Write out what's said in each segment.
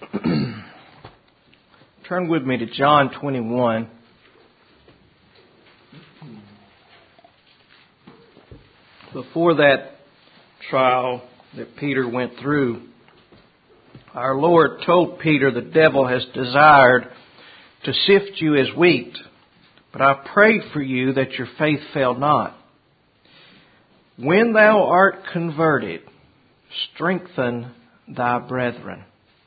Turn with me to John 21. Before that trial that Peter went through, our Lord told Peter, the devil has desired to sift you as wheat, but I prayed for you that your faith fail not. When thou art converted, strengthen thy brethren.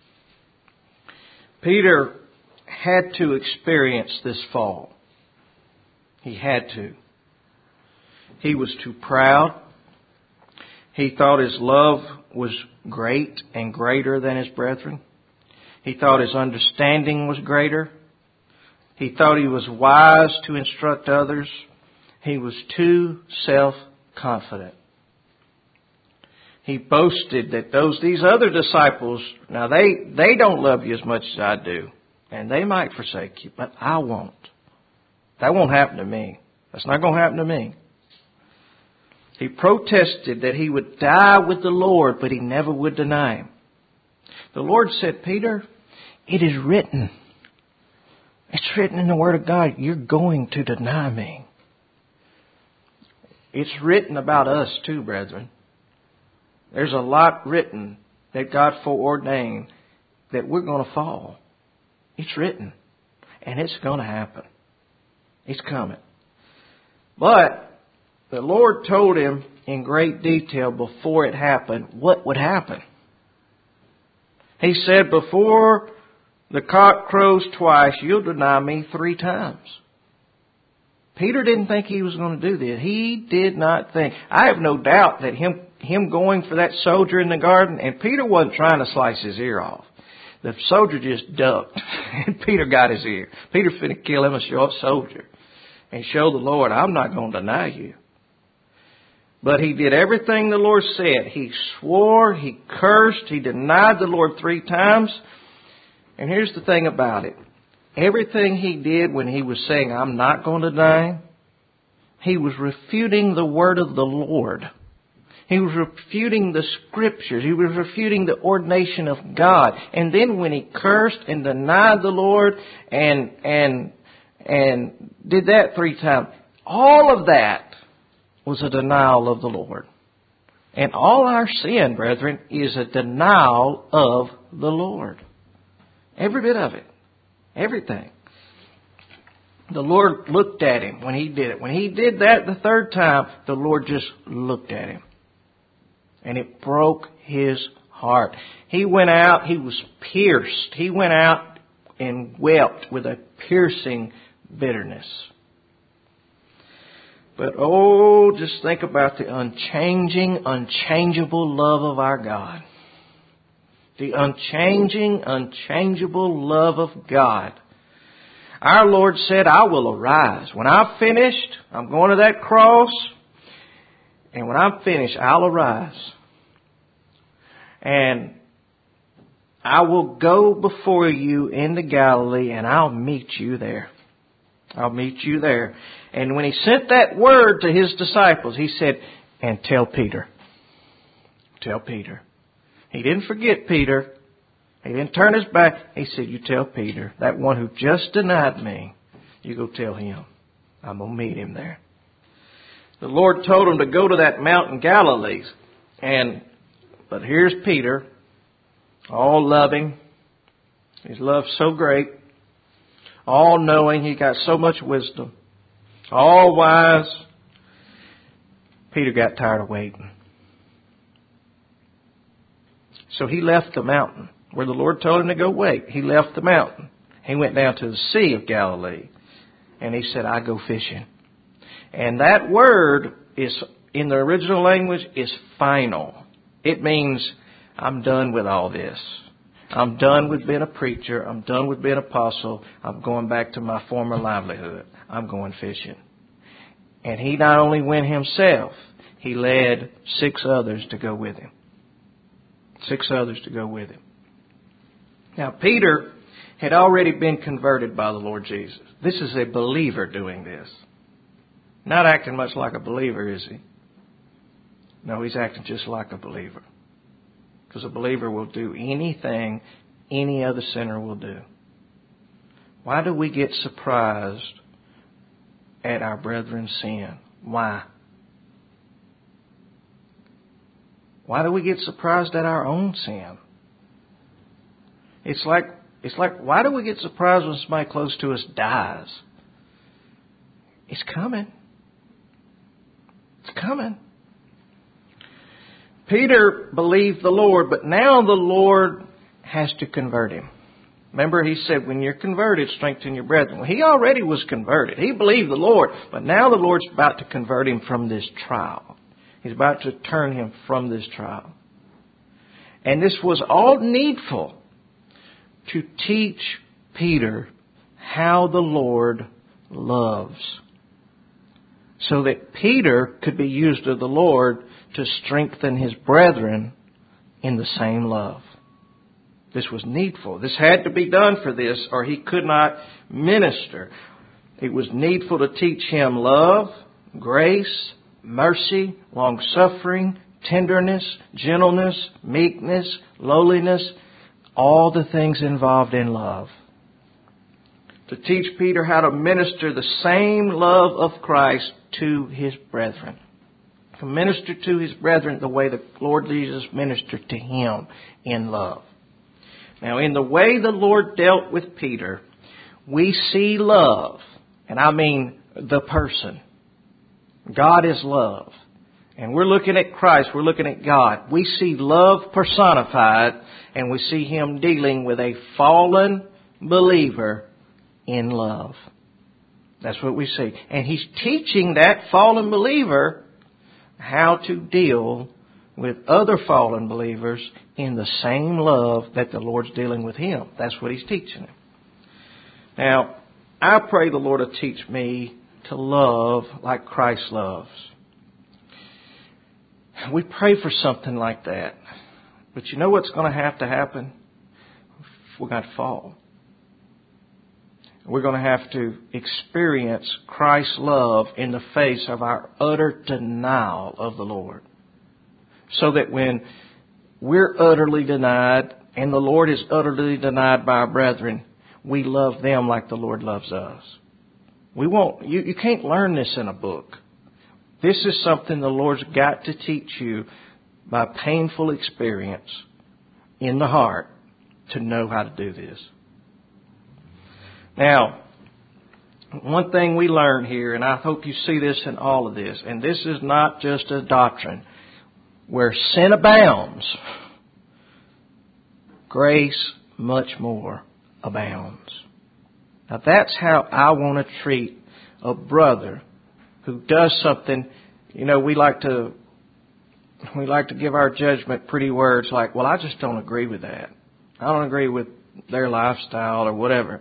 Peter had to experience this fall. He had to. He was too proud. He thought his love was great and greater than his brethren. He thought his understanding was greater. He thought he was wise to instruct others. He was too self-confident. He boasted that these other disciples, now they don't love you as much as I do. And they might forsake you, but I won't. That won't happen to me. That's not going to happen to me. He protested that he would die with the Lord, but he never would deny him. The Lord said, Peter, it is written. It's written in the Word of God, you're going to deny me. It's written about us too, brethren. There's a lot written that God foreordained that we're going to fall. It's written. And it's going to happen. It's coming. But the Lord told him in great detail before it happened what would happen. He said, before the cock crows twice, you'll deny me 3 times. Peter didn't think he was going to do this. He did not think. I have no doubt that him going for that soldier in the garden, and Peter wasn't trying to slice his ear off. The soldier just ducked, and Peter got his ear. Peter finna kill him, a short soldier, and show the Lord, I'm not going to deny you. But he did everything the Lord said. He swore, he cursed, he denied the Lord 3 times. And here's the thing about it. Everything he did when he was saying, I'm not going to deny him, he was refuting the word of the Lord. He was refuting the Scriptures. He was refuting the ordination of God. And then when he cursed and denied the Lord and did that 3 times, all of that was a denial of the Lord. And all our sin, brethren, is a denial of the Lord. Every bit of it. Everything. The Lord looked at him when he did it. When he did that the 3rd time, the Lord just looked at him. And it broke his heart. He went out, he was pierced. He went out and wept with a piercing bitterness. But just think about the unchanging, unchangeable love of our God. The unchanging, unchangeable love of God. Our Lord said, I will arise. When I've finished, I'm going to that cross. And when I'm finished, I'll arise. And I will go before you into Galilee and I'll meet you there. I'll meet you there. And when he sent that word to his disciples, he said, and tell Peter. Tell Peter. He didn't forget Peter. He didn't turn his back. He said, you tell Peter, that one who just denied me, you go tell him. I'm going to meet him there. The Lord told him to go to that mountain Galilee. But here's Peter, all loving. His love's so great. All knowing. He got so much wisdom. All wise. Peter got tired of waiting. So he left the mountain where the Lord told him to go wait. He left the mountain. He went down to the Sea of Galilee. And he said, I go fishing. And that word is, in the original language, is final. It means, I'm done with all this. I'm done with being a preacher. I'm done with being an apostle. I'm going back to my former livelihood. I'm going fishing. And he not only went himself, he led 6 others to go with him. 6 others to go with him. Now, Peter had already been converted by the Lord Jesus. This is a believer doing this. Not acting much like a believer, is he? No, he's acting just like a believer. Because a believer will do anything any other sinner will do. Why do we get surprised at our brethren's sin? Why? Why do we get surprised at our own sin? It's like, why do we get surprised when somebody close to us dies? It's coming. It's coming. Peter believed the Lord, but now the Lord has to convert him. Remember, he said, when you're converted, strengthen your brethren. Well, he already was converted. He believed the Lord, but now the Lord's about to convert him from this trial. He's about to turn him from this trial. And this was all needful to teach Peter how the Lord loves, so that Peter could be used of the Lord to strengthen his brethren in the same love. This was needful. This had to be done for this, or he could not minister. It was needful to teach him love, grace, mercy, long-suffering, tenderness, gentleness, meekness, lowliness, all the things involved in love. To teach Peter how to minister the same love of Christ to his brethren. To minister to his brethren the way the Lord Jesus ministered to him in love. Now, in the way the Lord dealt with Peter, we see love. And I mean the person. God is love. And we're looking at Christ. We're looking at God. We see love personified. And we see Him dealing with a fallen believer in love. That's what we see. And He's teaching that fallen believer how to deal with other fallen believers in the same love that the Lord's dealing with him. That's what He's teaching him. Now, I pray the Lord will teach me to love like Christ loves. We pray for something like that. But you know what's going to happen? We're going to fall. We're going to have to experience Christ's love in the face of our utter denial of the Lord. So that when we're utterly denied and the Lord is utterly denied by our brethren, we love them like the Lord loves us. We won't. You can't learn this in a book. This is something the Lord's got to teach you by painful experience in the heart to know how to do this. Now, one thing we learn here, and I hope you see this in all of this, and this is not just a doctrine. Where sin abounds, grace much more abounds. Now that's how I want to treat a brother who does something. You know, we like to give our judgment pretty words like, well, I just don't agree with that. I don't agree with their lifestyle or whatever.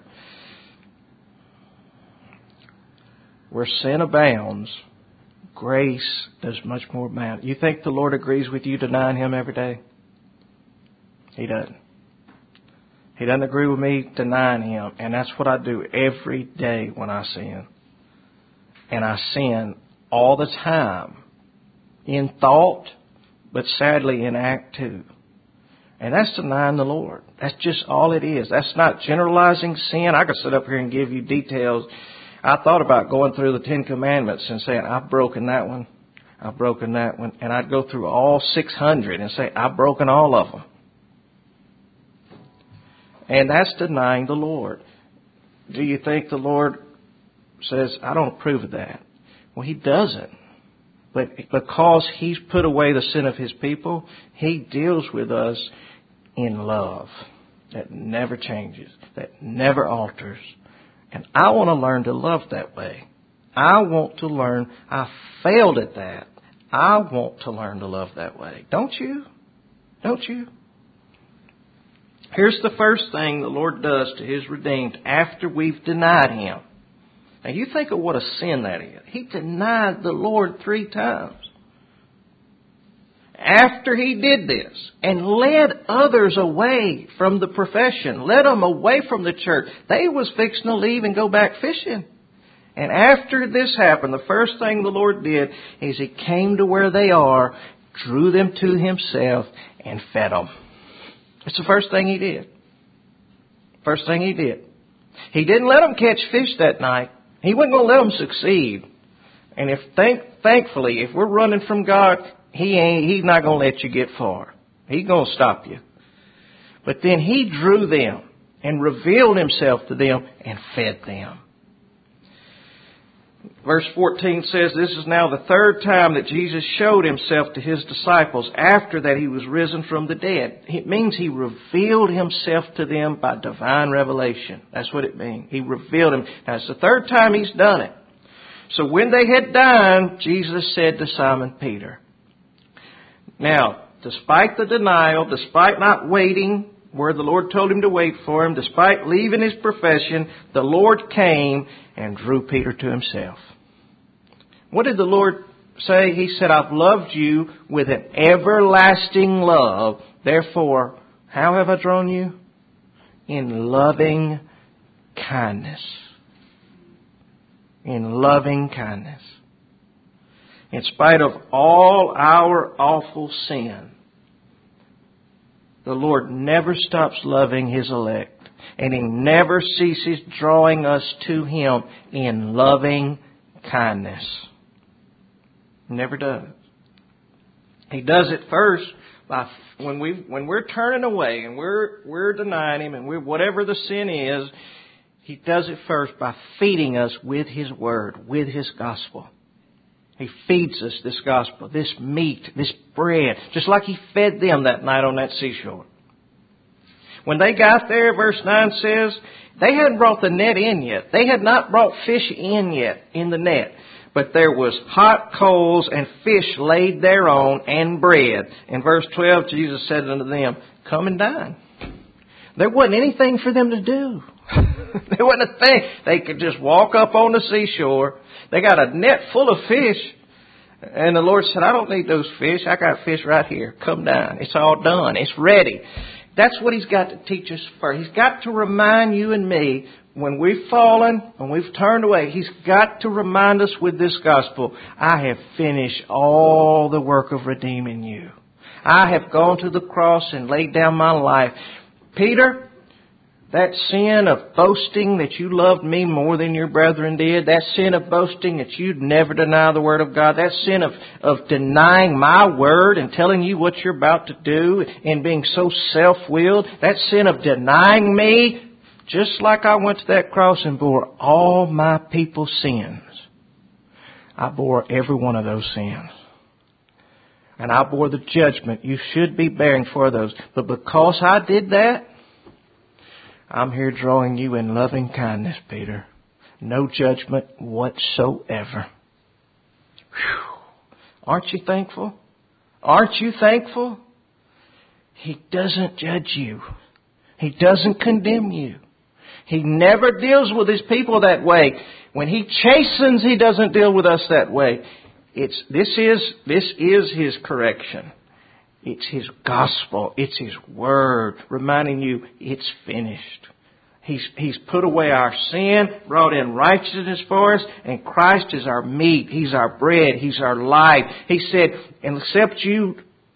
Where sin abounds, grace does much more abound. You think the Lord agrees with you denying Him every day? He doesn't. He doesn't agree with me denying Him. And that's what I do every day when I sin. And I sin all the time. In thought, but sadly in act too. And that's denying the Lord. That's just all it is. That's not generalizing sin. I could sit up here and give you details. I thought about going through the 10 Commandments and saying, I've broken that one. I've broken that one. And I'd go through all 600 and say, I've broken all of them. And that's denying the Lord. Do you think the Lord says, I don't approve of that? Well, He doesn't. But because He's put away the sin of His people, He deals with us in love that never changes, that never alters. And I want to learn to love that way. I want to learn. I failed at that. I want to learn to love that way. Don't you? Don't you? Here's the first thing the Lord does to His redeemed after we've denied Him. Now you think of what a sin that is. He denied the Lord 3 times. After He did this and led others away from the profession, led them away from the church, they was fixing to leave and go back fishing. And after this happened, the first thing the Lord did is He came to where they are, drew them to Himself, and fed them. It's the first thing He did. First thing He did. He didn't let them catch fish that night. He wasn't going to let them succeed. And thankfully, if we're running from God, He's not going to let you get far. He's going to stop you. But then He drew them and revealed Himself to them and fed them. Verse 14 says, this is now the third time that Jesus showed Himself to His disciples after that He was risen from the dead. It means He revealed Himself to them by divine revelation. That's what it means. He revealed Him. Now, it's the third time He's done it. So when they had dined, Jesus said to Simon Peter. Now, despite the denial, despite not waiting where the Lord told him to wait for him, despite leaving his profession, the Lord came and drew Peter to Himself. What did the Lord say? He said, I've loved you with an everlasting love. Therefore, how have I drawn you? In loving kindness. In loving kindness. In spite of all our awful sin, the Lord never stops loving His elect. And He never ceases drawing us to Him in loving kindness. Never does. He does it first by when we're turning away and we're denying Him and whatever the sin is, He does it first by feeding us with His Word, with His gospel. He feeds us this gospel, this meat, this bread, just like He fed them that night on that seashore. When they got there, verse 9 says, they hadn't brought the net in yet. They had not brought fish in yet in the net. But there was hot coals and fish laid thereon and bread. In verse 12, Jesus said unto them, come and dine. There wasn't anything for them to do. There wasn't a thing. They could just walk up on the seashore. They got a net full of fish. And the Lord said, I don't need those fish. I got fish right here. Come down. It's all done. It's ready. That's what He's got to teach us first. He's got to remind you and me when we've fallen, when we've turned away, He's got to remind us with this gospel, I have finished all the work of redeeming you. I have gone to the cross and laid down my life. Peter, that sin of boasting that you loved me more than your brethren did, that sin of boasting that you'd never deny the Word of God, that sin of denying my Word and telling you what you're about to do and being so self-willed, that sin of denying me, just like I went to that cross and bore all my people's sins. I bore every one of those sins. And I bore the judgment you should be bearing for those. But because I did that, I'm here drawing you in loving kindness, Peter. No judgment whatsoever. Whew. Aren't you thankful? Aren't you thankful? He doesn't judge you. He doesn't condemn you. He never deals with His people that way. When He chastens, He doesn't deal with us that way. This is His correction. It's His gospel. It's His Word reminding you it's finished. He's put away our sin, brought in righteousness for us, and Christ is our meat. He's our bread. He's our life. He said, except you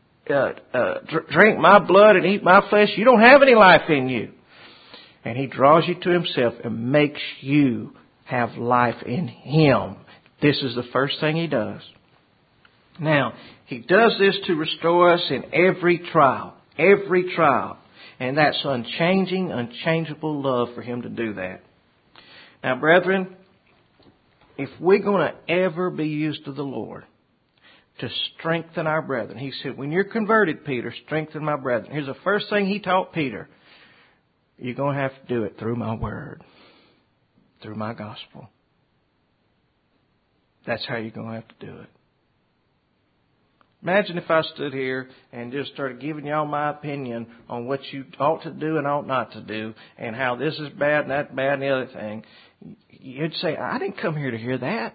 drink my blood and eat my flesh, you don't have any life in you. And He draws you to Himself and makes you have life in Him. This is the first thing He does. Now, He does this to restore us in every trial. Every trial. And that's unchanging, unchangeable love for Him to do that. Now, brethren, if we're going to ever be used of the Lord to strengthen our brethren, He said, when you're converted, Peter, strengthen my brethren. Here's the first thing He taught Peter. You're going to have to do it through my Word, through my gospel. That's how you're going to have to do it. Imagine if I stood here and just started giving y'all my opinion on what you ought to do and ought not to do, and how this is bad and that's bad and the other thing. You'd say, I didn't come here to hear that.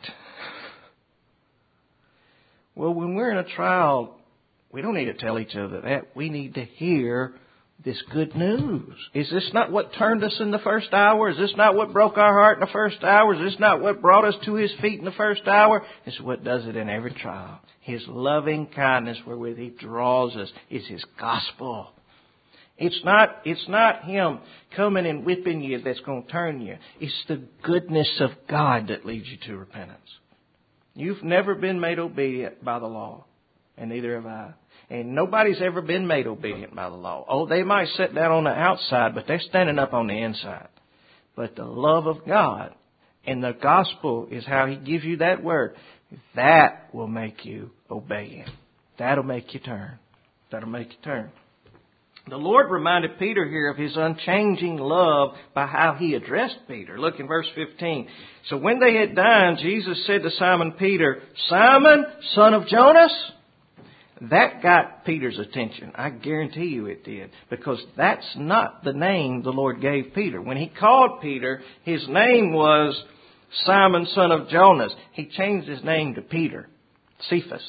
Well, when we're in a trial, we don't need to tell each other that. We need to hear this good news. Is this not what turned us in the first hour? Is this not what broke our heart in the first hour? Is this not what brought us to His feet in the first hour? This is what does it in every trial. His loving kindness wherewith He draws us is His gospel. It's not Him coming and whipping you that's going to turn you. It's the goodness of God that leads you to repentance. You've never been made obedient by the law, and neither have I. And nobody's ever been made obedient by the law. Oh, they might sit down on the outside, but they're standing up on the inside. But the love of God and the gospel is how He gives you that word. That will make you obey Him. That'll make you turn. That'll make you turn. The Lord reminded Peter here of His unchanging love by how He addressed Peter. Look in verse 15. So when they had dined, Jesus said to Simon Peter, Simon, son of Jonas. That got Peter's attention. I guarantee you it did. Because that's not the name the Lord gave Peter. When He called Peter, his name was Simon, son of Jonas. He changed his name to Peter, Cephas.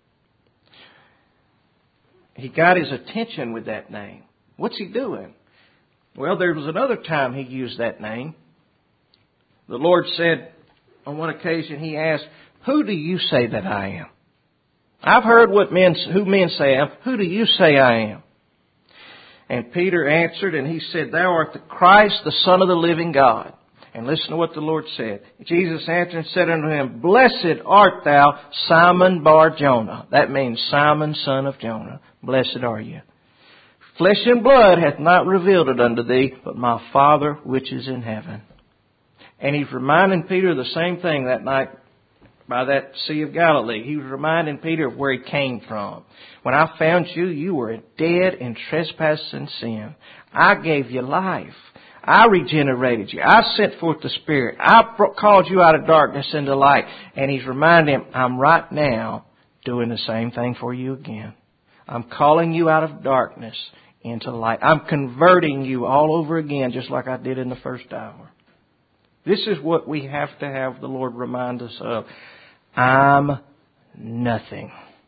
He got his attention with that name. What's he doing? Well, there was another time he used that name. The Lord said, on one occasion, He asked, who do you say that I am? I've heard who men say I am. Who do you say I am? And Peter answered, and he said, Thou art the Christ, the Son of the living God. And listen to what the Lord said. Jesus answered and said unto him, Blessed art thou, Simon Bar-Jonah. That means Simon, son of Jonah. Blessed are you. Flesh and blood hath not revealed it unto thee, but my Father which is in heaven. And He's reminding Peter the same thing that night by that Sea of Galilee. He was reminding Peter of where he came from. When I found you, you were dead in trespass and sin. I gave you life. I regenerated you. I sent forth the Spirit. I called you out of darkness into light. And He's reminding him, I'm right now doing the same thing for you again. I'm calling you out of darkness into light. I'm converting you all over again, just like I did in the first hour. This is what we have to have the Lord remind us of. I'm nothing.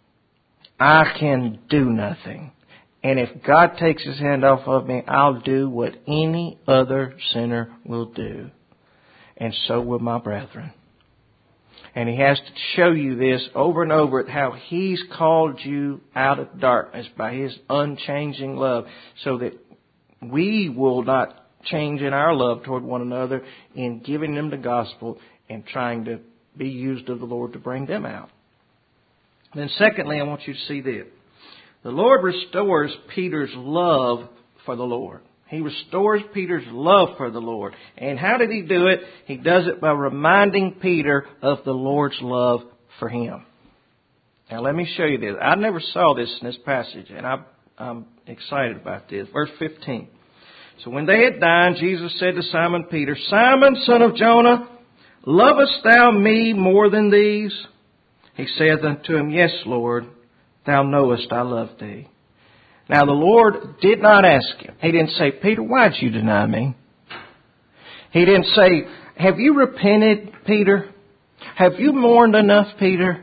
I can do nothing. And if God takes His hand off of me, I'll do what any other sinner will do. And so will my brethren. And He has to show you this over and over, how He's called you out of darkness by His unchanging love, so that we will not change in our love toward one another in giving them the gospel and trying to be used of the Lord to bring them out. Then secondly, I want you to see this. The Lord restores Peter's love for the Lord. He restores Peter's love for the Lord. And how did He do it? He does it by reminding Peter of the Lord's love for him. Now let me show you this. I never saw this in this passage, and I'm excited about this. Verse 15. So when they had dined, Jesus said to Simon Peter, Simon, son of Jonah, lovest thou me more than these? He saith unto him, Yes, Lord, thou knowest I love thee. Now the Lord did not ask him. He didn't say, Peter, why'd you deny me? He didn't say, have you repented, Peter? Have you mourned enough, Peter?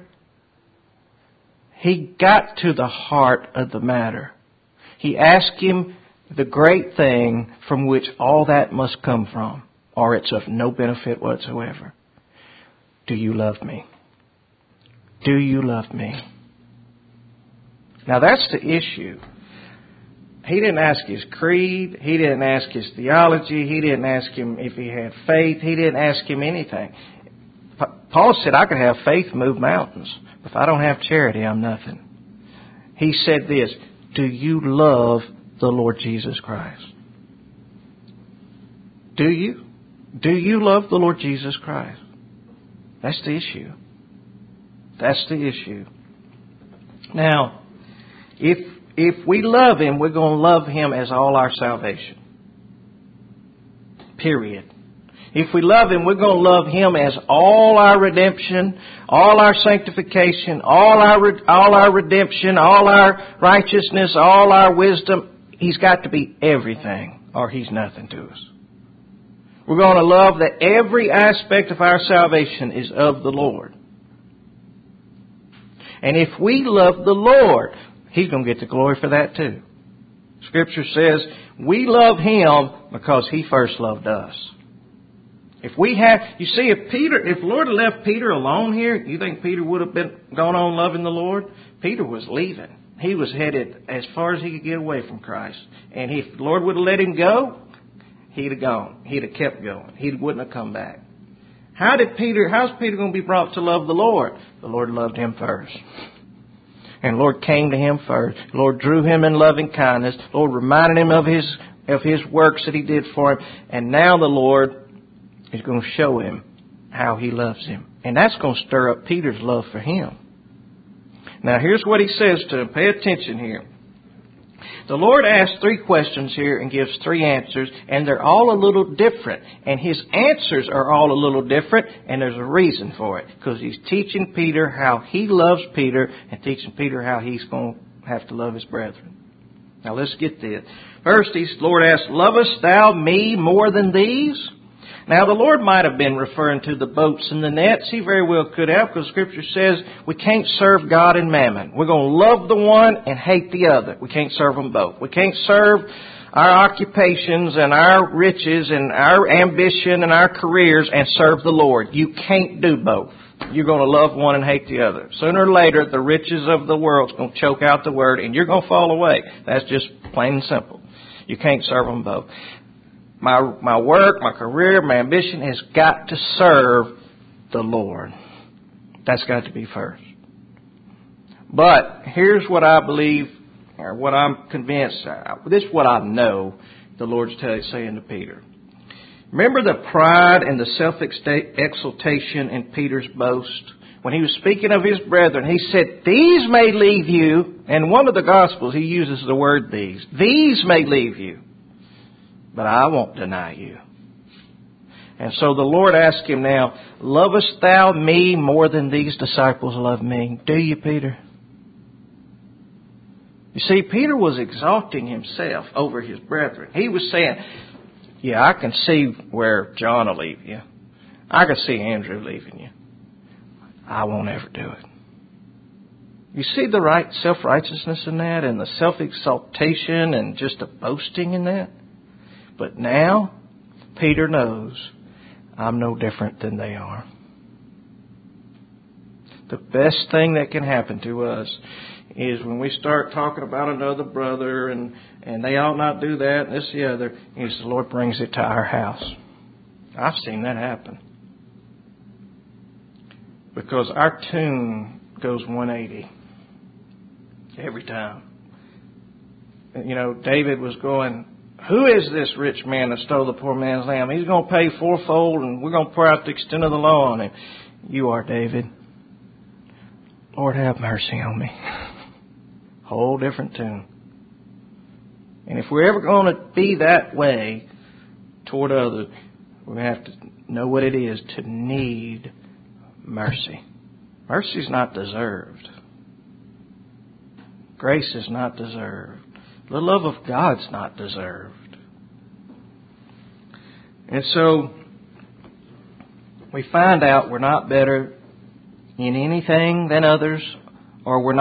He got to the heart of the matter. He asked him the great thing from which all that must come from, or it's of no benefit whatsoever. Do you love me? Do you love me? Now that's the issue. He didn't ask his creed. He didn't ask his theology. He didn't ask him if he had faith. He didn't ask him anything. Paul said, I could have faith move mountains. If I don't have charity, I'm nothing. He said this, do you love the Lord Jesus Christ? Do you? Do you love the Lord Jesus Christ? That's the issue. That's the issue. Now, if we love Him, we're going to love Him as all our salvation. Period. If we love Him, we're going to love Him as all our redemption, all our sanctification, all our redemption, all our righteousness, all our wisdom. He's got to be everything, or He's nothing to us. We're going to love that every aspect of our salvation is of the Lord. And if we love the Lord, He's going to get the glory for that too. Scripture says we love Him because He first loved us. If the Lord had left Peter alone here, you think Peter would have gone on loving the Lord? Peter was leaving. He was headed as far as he could get away from Christ. And if the Lord would have let him go, he'd have gone. He'd have kept going. He wouldn't have come back. How's Peter going to be brought to love the Lord? The Lord loved him first. And the Lord came to him first. The Lord drew him in loving kindness. The Lord reminded him of his works that he did for him. And now the Lord is going to show him how he loves him. And that's going to stir up Peter's love for him. Now here's what he says to him. Pay attention here. The Lord asks 3 questions here and gives 3 answers, and they're all a little different. And His answers are all a little different, and there's a reason for it. Because He's teaching Peter how He loves Peter and teaching Peter how he's going to have to love his brethren. Now let's get this. First, the Lord asks, "Lovest thou me more than these?" Now, the Lord might have been referring to the boats and the nets. He very well could have, because Scripture says we can't serve God and mammon. We're going to love the one and hate the other. We can't serve them both. We can't serve our occupations and our riches and our ambition and our careers and serve the Lord. You can't do both. You're going to love one and hate the other. Sooner or later, the riches of the world's going to choke out the Word, and you're going to fall away. That's just plain and simple. You can't serve them both. My work, my career, my ambition has got to serve the Lord. That's got to be first. But here's what I believe, or what I'm convinced, this is what I know the Lord's saying to Peter. Remember the pride and the self-exaltation in Peter's boast? When he was speaking of his brethren, he said, "These may leave you." And one of the Gospels, he uses the word "these." "These may leave you, but I won't deny you." And so the Lord asked him now, "Lovest thou me more than these disciples love me?" Do you, Peter? You see, Peter was exalting himself over his brethren. He was saying, "Yeah, I can see where John will leave you. I can see Andrew leaving you. I won't ever do it." You see the right self-righteousness in that, and the self-exaltation and just the boasting in that? But now, Peter knows I'm no different than they are. The best thing that can happen to us is when we start talking about another brother and they ought not do that and this the other, is the Lord brings it to our house. I've seen that happen. Because our tune goes 180 every time. You know, David was going, "Who is this rich man that stole the poor man's lamb? He's going to pay fourfold, and we're going to pour out the extent of the law on him." You are, David. Lord, have mercy on me. Whole different tune. And if we're ever going to be that way toward others, we're going to have to know what it is to need mercy. Mercy is not deserved. Grace is not deserved. The love of God's not deserved. And so we find out we're not better in anything than others, or we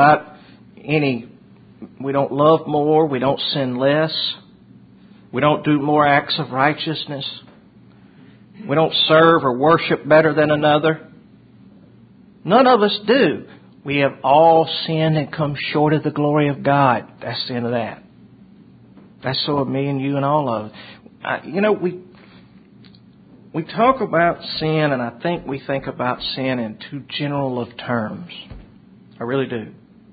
don't love more, we don't sin less, we don't do more acts of righteousness, we don't serve or worship better than another. None of us do. We have all sinned and come short of the glory of God. That's the end of that. That's so of me and you and all of us. We talk about sin, and I think we think about sin in too general of terms. I really do.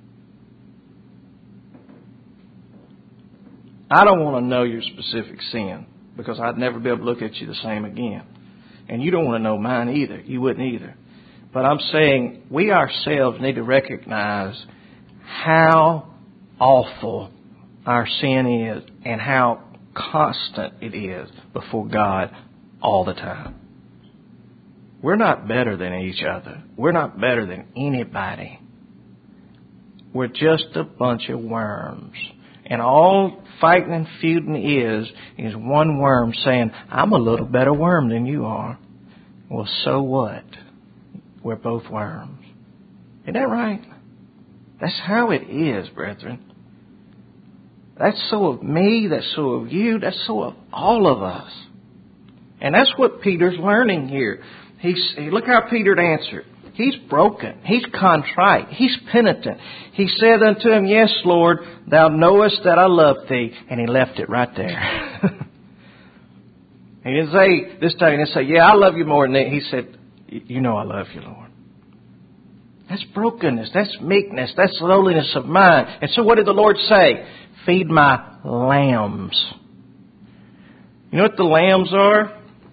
I don't want to know your specific sin, because I'd never be able to look at you the same again. And you don't want to know mine either. You wouldn't either. But I'm saying we ourselves need to recognize how awful our sin is and how constant it is before God all the time. We're not better than each other. We're not better than anybody. We're just a bunch of worms. And all fighting and feuding is one worm saying, "I'm a little better worm than you are." Well, so what? We're both worms. Isn't that right? That's how it is, brethren. That's so of me, that's so of you, that's so of all of us. And that's what Peter's learning here. Look how Peter answered. He's broken. He's contrite. He's penitent. He said unto him, Yes, Lord, thou knowest that I love thee. And he left it right there. He didn't say, this time he didn't say, yeah, I love you more than that. He said, you know I love you, Lord. That's brokenness. That's meekness. That's lowliness of mind. And so what did the Lord say? Feed my lambs. You know what the lambs are?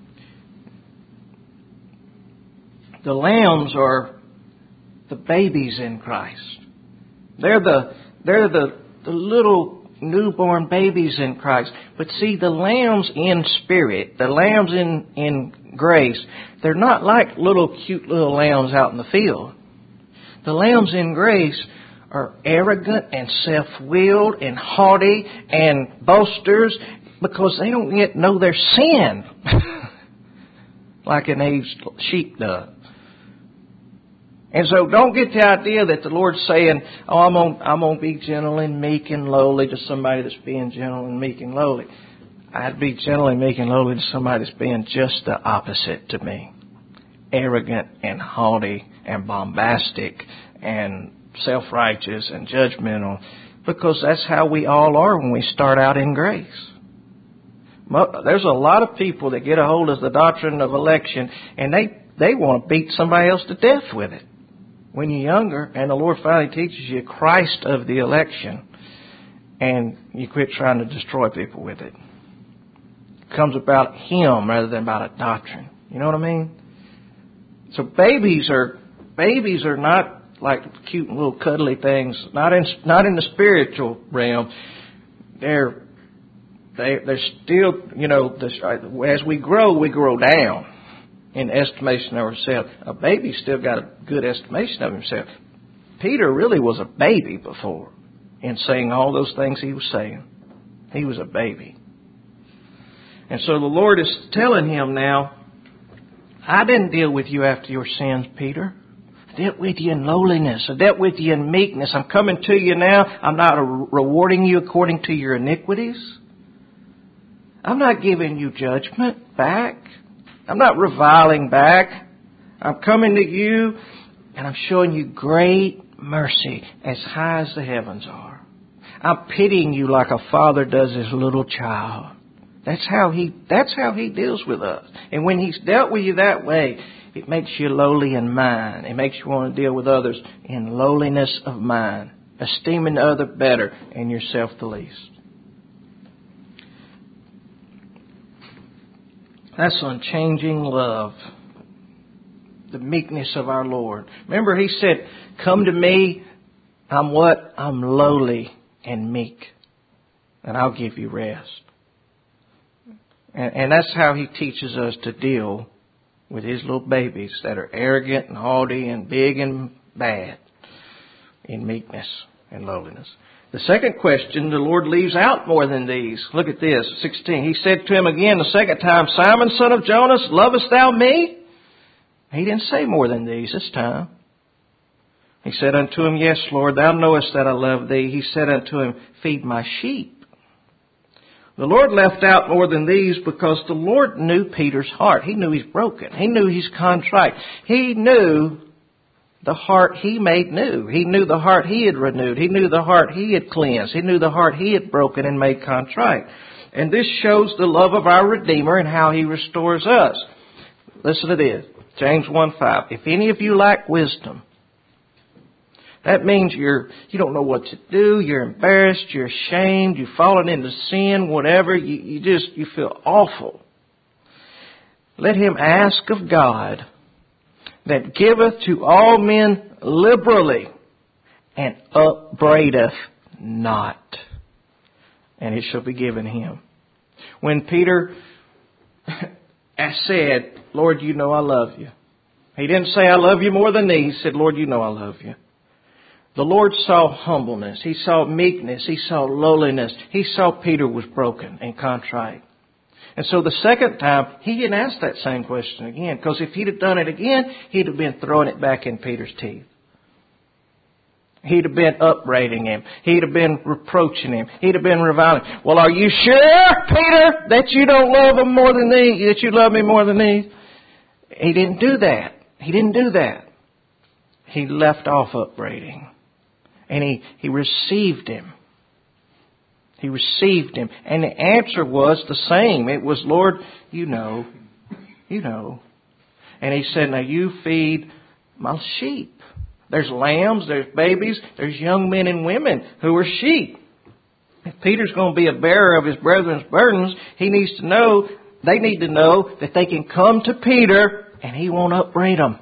The lambs are the babies in Christ. They're the little newborn babies in Christ. But see, the lambs in spirit, the lambs in grace, they're not like little cute little lambs out in the field. The lambs in grace are arrogant and self-willed and haughty and boasters because they don't yet know their sin like an aged sheep does. And so don't get the idea that the Lord's saying, oh, I'm gonna be gentle and meek and lowly to somebody that's being gentle and meek and lowly. I'd be gentle and meek and lowly to somebody that's being just the opposite to me. Arrogant and haughty and bombastic and self-righteous and judgmental, because that's how we all are when we start out in grace. There's a lot of people that get a hold of the doctrine of election and they want to beat somebody else to death with it. When you're younger and the Lord finally teaches you Christ of the election, and you quit trying to destroy people with it. It comes about Him rather than about a doctrine. You know what I mean? So babies are not like cute little cuddly things. Not in the spiritual realm. They're still, you know, as we grow down in estimation of ourselves. A baby still got a good estimation of himself. Peter really was a baby before in saying all those things he was saying. He was a baby. And so the Lord is telling him now, I didn't deal with you after your sins, Peter. I dealt with you in lowliness. I dealt with you in meekness. I'm coming to you now. I'm not rewarding you according to your iniquities. I'm not giving you judgment back. I'm not reviling back. I'm coming to you and I'm showing you great mercy as high as the heavens are. I'm pitying you like a father does his little child. That's how he deals with us. And when He's dealt with you that way, it makes you lowly in mind. It makes you want to deal with others in lowliness of mind, esteeming the other better and yourself the least. That's unchanging love. The meekness of our Lord. Remember, He said, come to me. I'm what? I'm lowly and meek. And I'll give you rest. And that's how He teaches us to deal with His little babies that are arrogant and haughty and big and bad in meekness and lowliness. The second question, the Lord leaves out more than these. Look at this, 16. He said to him again the second time, Simon, son of Jonas, lovest thou me? He didn't say more than these this time. He said unto him, Yes, Lord, thou knowest that I love thee. He said unto him, Feed my sheep. The Lord left out more than these because the Lord knew Peter's heart. He knew he's broken. He knew he's contrite. He knew the heart He made new. He knew the heart He had renewed. He knew the heart He had cleansed. He knew the heart He had broken and made contrite. And this shows the love of our Redeemer and how He restores us. Listen to this. James 1:5. If any of you lack wisdom, that means you don't know what to do, you're embarrassed, you're ashamed, you've fallen into sin, whatever, you feel awful. Let him ask of God, that giveth to all men liberally, and upbraideth not, and it shall be given him. When Peter said, Lord, you know I love you. He didn't say, I love you more than these. He said, Lord, you know I love you. The Lord saw humbleness. He saw meekness. He saw lowliness. He saw Peter was broken and contrite. And so the second time, He didn't ask that same question again. Because if He'd have done it again, He'd have been throwing it back in Peter's teeth. He'd have been upbraiding him. He'd have been reproaching him. He'd have been reviling. Well, are you sure, Peter, that you don't love him more than these? That you love me more than these? He didn't do that. He didn't do that. he left off upbraiding. And he received him. He received him. And the answer was the same. It was, Lord, you know. And he said, now you feed my sheep. There's lambs, there's babies, there's young men and women who are sheep. If Peter's going to be a bearer of his brethren's burdens, they need to know that they can come to Peter and he won't upbraid them.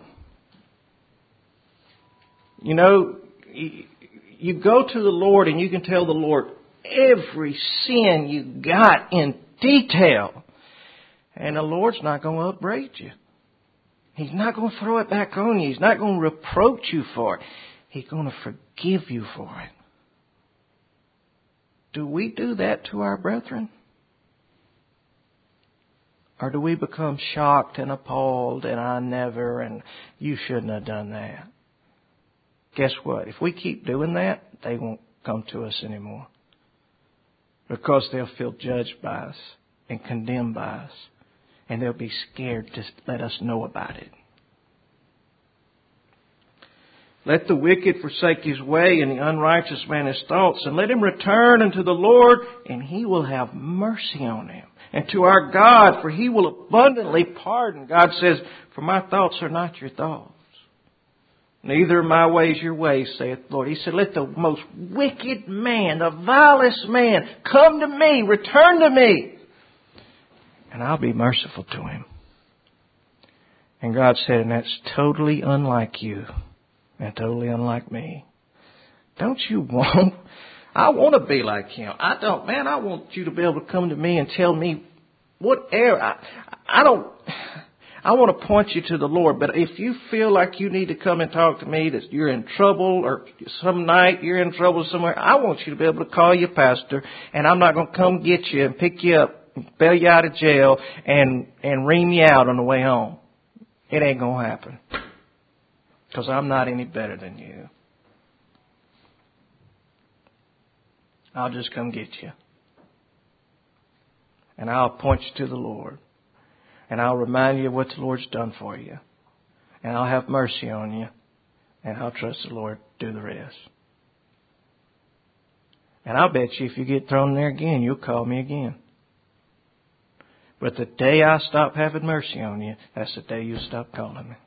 You know, you go to the Lord and you can tell the Lord every sin you got in detail. And the Lord's not going to upbraid you. He's not going to throw it back on you. He's not going to reproach you for it. He's going to forgive you for it. Do we do that to our brethren? Or do we become shocked and appalled and I never and you shouldn't have done that? Guess what? If we keep doing that, they won't come to us anymore. Because they'll feel judged by us and condemned by us. And they'll be scared to let us know about it. Let the wicked forsake his way and the unrighteous man his thoughts. And let him return unto the Lord, and he will have mercy on him. And to our God, for he will abundantly pardon. God says, for my thoughts are not your thoughts. Neither are my ways your ways, saith the Lord. He said, let the most wicked man, the vilest man, come to me, return to me. And I'll be merciful to him. And God said, and that's totally unlike you. And totally unlike me. Don't you want? I want to be like him. I don't, man, I want you to be able to come to me and tell me whatever. I want to point you to the Lord. But if you feel like you need to come and talk to me, that you're in trouble or some night you're in trouble somewhere, I want you to be able to call your pastor. And I'm not going to come get you and pick you up, bail you out of jail and ream you out on the way home. It ain't going to happen. Because I'm not any better than you. I'll just come get you. And I'll point you to the Lord. And I'll remind you of what the Lord's done for you. And I'll have mercy on you. And I'll trust the Lord to do the rest. And I'll bet you if you get thrown there again, you'll call me again. But the day I stop having mercy on you, that's the day you'll stop calling me.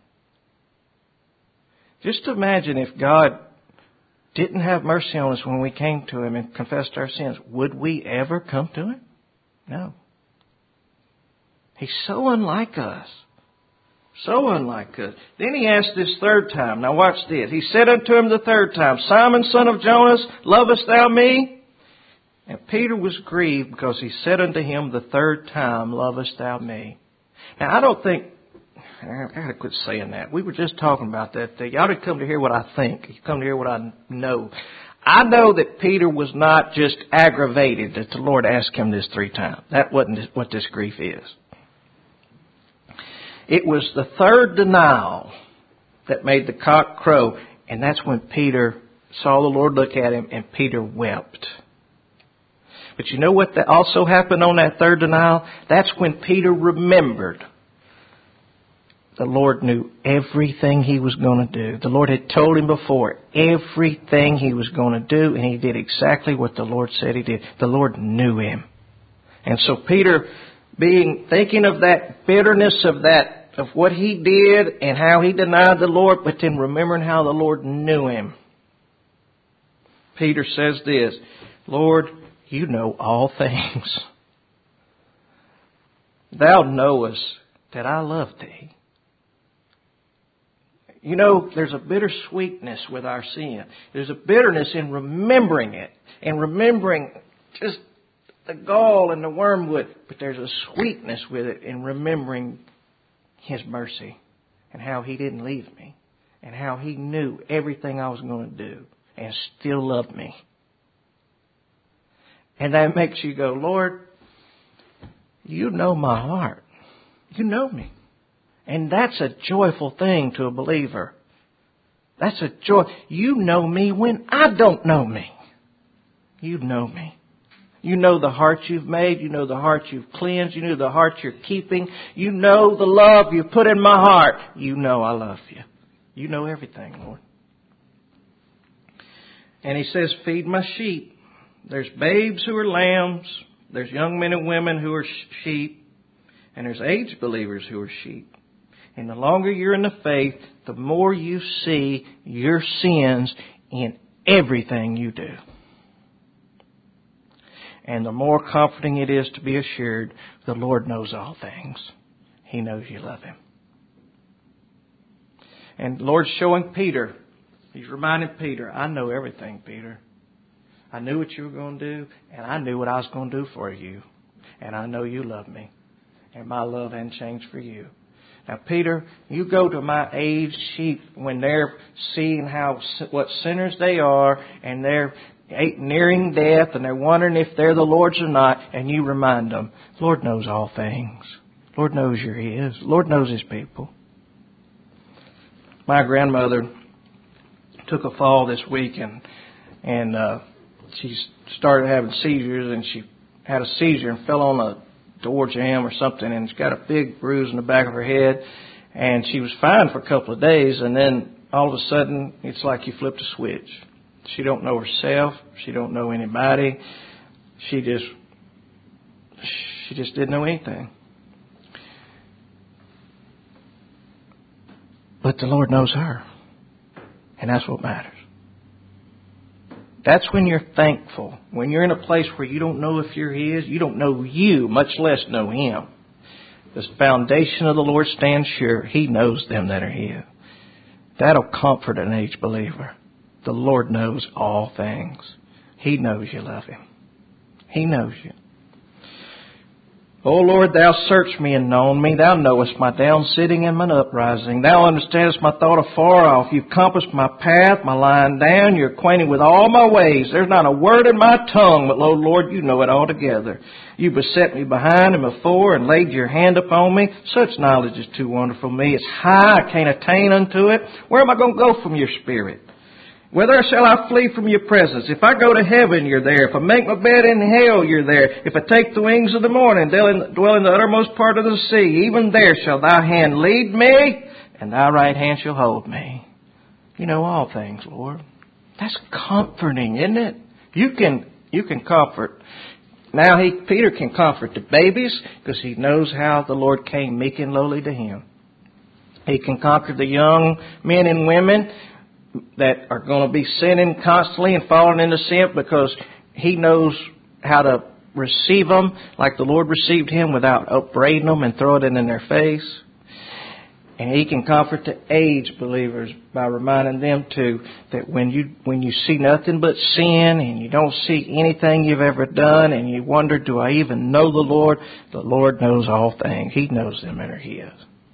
Just imagine if God didn't have mercy on us when we came to Him and confessed our sins. Would we ever come to Him? No. He's so unlike us. So unlike us. Then He asked this third time. Now watch this. He said unto him the third time, Simon, son of Jonas, lovest thou me? And Peter was grieved because he said unto him the third time, lovest thou me? Now I don't think, I gotta quit saying that. We were just talking about that. You ought to come to hear what I think. You come to hear what I know. I know that Peter was not just aggravated that the Lord asked him this 3 times. That wasn't what this grief is. It was the third denial that made the cock crow. And that's when Peter saw the Lord look at him and Peter wept. But you know what that also happened on that third denial? That's when Peter remembered. The Lord knew everything he was going to do. The Lord had told him before everything he was going to do, and he did exactly what the Lord said he did. The Lord knew him. And so Peter, thinking of that bitterness of what he did and how he denied the Lord, but then remembering how the Lord knew him. Peter says this, Lord, you know all things. Thou knowest that I love thee. You know, there's a bittersweetness with our sin. There's a bitterness in remembering it and remembering just the gall and the wormwood. But there's a sweetness with it in remembering His mercy and how He didn't leave me and how He knew everything I was going to do and still loved me. And that makes you go, Lord, you know my heart. You know me. And that's a joyful thing to a believer. That's a joy. You know me when I don't know me. You know me. You know the heart you've made. You know the heart you've cleansed. You know the heart you're keeping. You know the love you've put in my heart. You know I love you. You know everything, Lord. And he says, feed my sheep. There's babes who are lambs. There's young men and women who are sheep. And there's aged believers who are sheep. And the longer you're in the faith, the more you see your sins in everything you do. And the more comforting it is to be assured the Lord knows all things. He knows you love Him. And the Lord's showing Peter. He's reminding Peter, I know everything, Peter. I knew what you were going to do, and I knew what I was going to do for you. And I know you love me. And my love hadn't changed for you. Now, Peter, you go to my aged sheep when they're seeing what sinners they are, and they're nearing death, and they're wondering if they're the Lord's or not, and you remind them, Lord knows all things. Lord knows you're His. Lord knows His people. My grandmother took a fall this week, and she started having seizures, and she had a seizure and fell on a door jamb or something, and she's got a big bruise in the back of her head, and she was fine for a couple of days, and then all of a sudden it's like you flipped a switch. She don't know herself. She don't know anybody. She just didn't know anything. But the Lord knows her, and that's what matters. That's when you're thankful. When you're in a place where you don't know if you're His, you don't know you, much less know Him. The foundation of the Lord stands sure. He knows them that are His. That'll comfort an aged believer. The Lord knows all things. He knows you love Him. He knows you. O Lord, Thou search me and known me. Thou knowest my down sitting and mine uprising. Thou understandest my thought afar off. You've compassed my path, my lying down. You're acquainted with all my ways. There's not a word in my tongue, but, Lord, You know it altogether. You beset me behind and before and laid Your hand upon me. Such knowledge is too wonderful for me. It's high, I can't attain unto it. Where am I going to go from Your Spirit? Whither shall I flee from Your presence? If I go to heaven, You're there. If I make my bed in hell, You're there. If I take the wings of the morning, dwell in the uttermost part of the sea, even there shall Thy hand lead me, and Thy right hand shall hold me. You know all things, Lord. That's comforting, isn't it? You can comfort. Now Peter can comfort the babies because he knows how the Lord came meek and lowly to him. He can comfort the young men and women that are going to be sinning constantly and falling into sin because He knows how to receive them like the Lord received him without upbraiding them and throwing it in their face. And He can comfort the aged believers by reminding them too that when you see nothing but sin and you don't see anything you've ever done and you wonder, do I even know the Lord knows all things. He knows them that are His.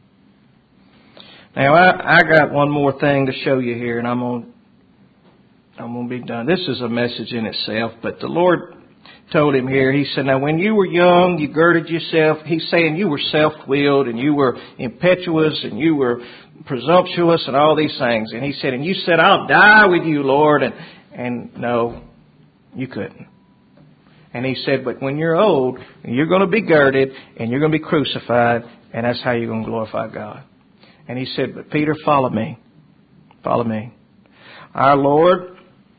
Now, I got one more thing to show you here, and I'm going to be done. This is a message in itself, but the Lord told him here, He said, now when you were young, you girded yourself. He's saying you were self-willed, and you were impetuous, and you were presumptuous, and all these things. And He said, and you said, I'll die with You, Lord. And no, you couldn't. And He said, but when you're old, you're going to be girded, and you're going to be crucified, and that's how you're going to glorify God. And He said, but Peter, follow me. Follow me. Our Lord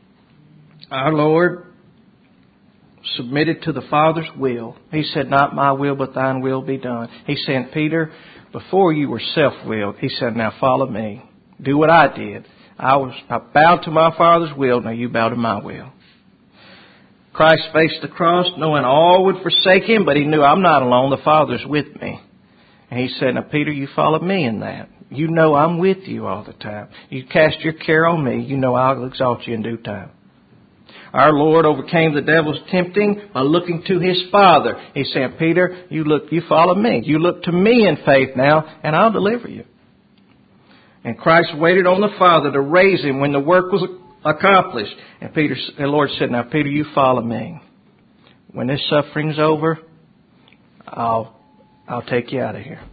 submitted to the Father's will. He said, not my will, but Thine will be done. He said, Peter, before you were self-willed, He said, now follow me. Do what I did. I bowed to my Father's will. Now you bow to my will. Christ faced the cross knowing all would forsake Him, but He knew I'm not alone. The Father's with me. And He said, now Peter, you follow me in that. You know I'm with you all the time. You cast your care on me. You know I'll exalt you in due time. Our Lord overcame the devil's tempting by looking to His Father. He said, Peter, you follow me. You look to me in faith now, and I'll deliver you. And Christ waited on the Father to raise Him when the work was accomplished. And the Lord said, now Peter, you follow me. When this suffering's over, I'll take you out of here.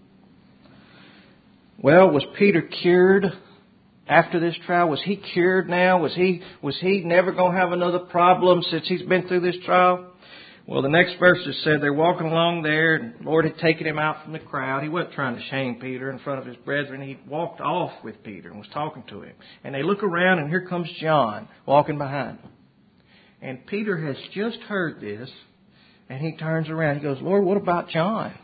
Well, was Peter cured after this trial? Was he cured now? Was he never going to have another problem since he's been through this trial? Well, the next verse just said they're walking along there, and the Lord had taken him out from the crowd. He wasn't trying to shame Peter in front of his brethren. He walked off with Peter and was talking to him. And they look around, and here comes John walking behind them. And Peter has just heard this, and he turns around. He goes, Lord, what about John?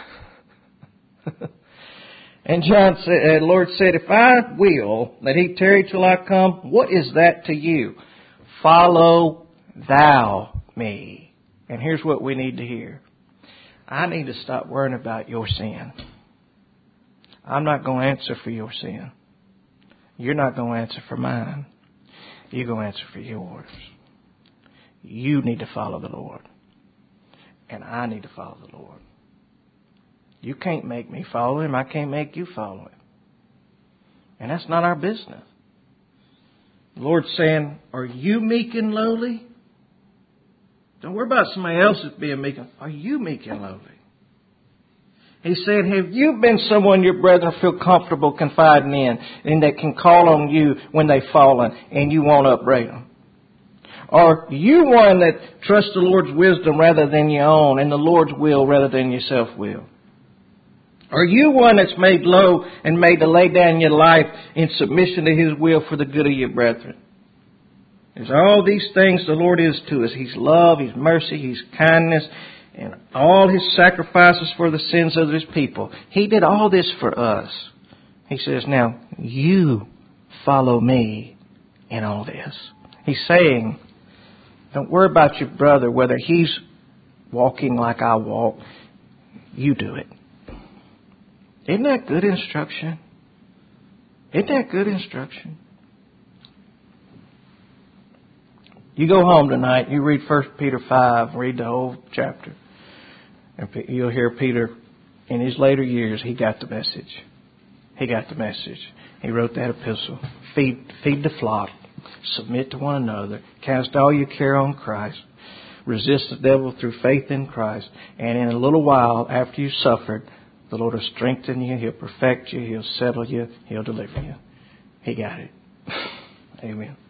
And Lord said, if I will that he tarry till I come, what is that to you? Follow thou me. And here's what we need to hear. I need to stop worrying about your sin. I'm not going to answer for your sin. You're not going to answer for mine. You're going to answer for yours. You need to follow the Lord. And I need to follow the Lord. You can't make me follow Him. I can't make you follow Him. And that's not our business. The Lord's saying, are you meek and lowly? Don't worry about somebody else that's being meek. Are you meek and lowly? He said, have you been someone your brethren feel comfortable confiding in and that can call on you when they've fallen and you won't upbraid them? Are you one that trusts the Lord's wisdom rather than your own and the Lord's will rather than your self-will? Are you one that's made low and made to lay down your life in submission to His will for the good of your brethren? There's all these things the Lord is to us. He's love, He's mercy, He's kindness, and all His sacrifices for the sins of His people. He did all this for us. He says, now you follow me in all this. He's saying, don't worry about your brother, whether he's walking like I walk. You do it. Isn't that good instruction? Isn't that good instruction? You go home tonight, you read 1 Peter 5, read the whole chapter. And you'll hear Peter, in his later years, he got the message. He got the message. He wrote that epistle. Feed the flock. Submit to one another. Cast all your care on Christ. Resist the devil through faith in Christ. And in a little while, after you've suffered, the Lord will strengthen you. He'll perfect you. He'll settle you. He'll deliver you. He got it. Amen.